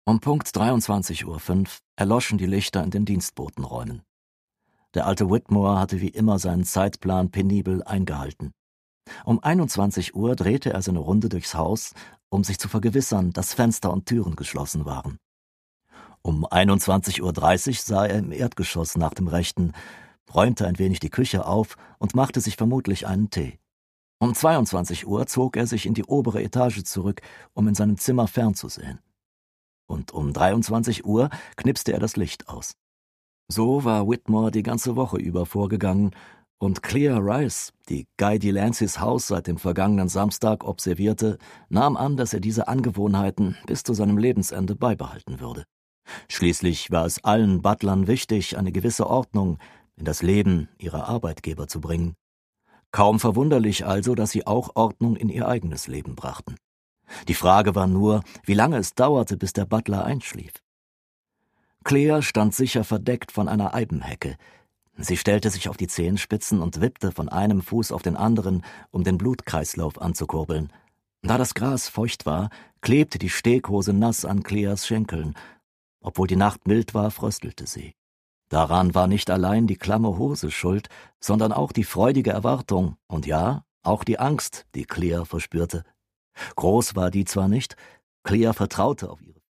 Um Punkt 23:05 Uhr erloschen die Lichter in den Dienstbotenräumen. Der alte Whitmore hatte wie immer seinen Zeitplan penibel eingehalten. Um 21 Uhr drehte er seine Runde durchs Haus, um sich zu vergewissern, dass Fenster und Türen geschlossen waren. Um 21:30 Uhr sah er im Erdgeschoss nach dem Rechten, räumte ein wenig die Küche auf und machte sich vermutlich einen Tee. Um 22 Uhr zog er sich in die obere Etage zurück, um in seinem Zimmer fernzusehen. Und um 23 Uhr knipste er das Licht aus. So war Whitmore die ganze Woche über vorgegangen, und Clea Rice, die Guy Delacys Haus seit dem vergangenen Samstag observierte, nahm an, dass er diese Angewohnheiten bis zu seinem Lebensende beibehalten würde. Schließlich war es allen Butlern wichtig, eine gewisse Ordnung in das Leben ihrer Arbeitgeber zu bringen. Kaum verwunderlich also, dass sie auch Ordnung in ihr eigenes Leben brachten. Die Frage war nur, wie lange es dauerte, bis der Butler einschlief. Clea stand sicher verdeckt von einer Eibenhecke. Sie stellte sich auf die Zehenspitzen und wippte von einem Fuß auf den anderen, um den Blutkreislauf anzukurbeln. Da das Gras feucht war, klebte die Steghose nass an Cleas Schenkeln. Obwohl die Nacht mild war, fröstelte sie. Daran war nicht allein die klamme Hose schuld, sondern auch die freudige Erwartung und ja, auch die Angst, die Clea verspürte. Groß war die zwar nicht, Clea vertraute auf ihre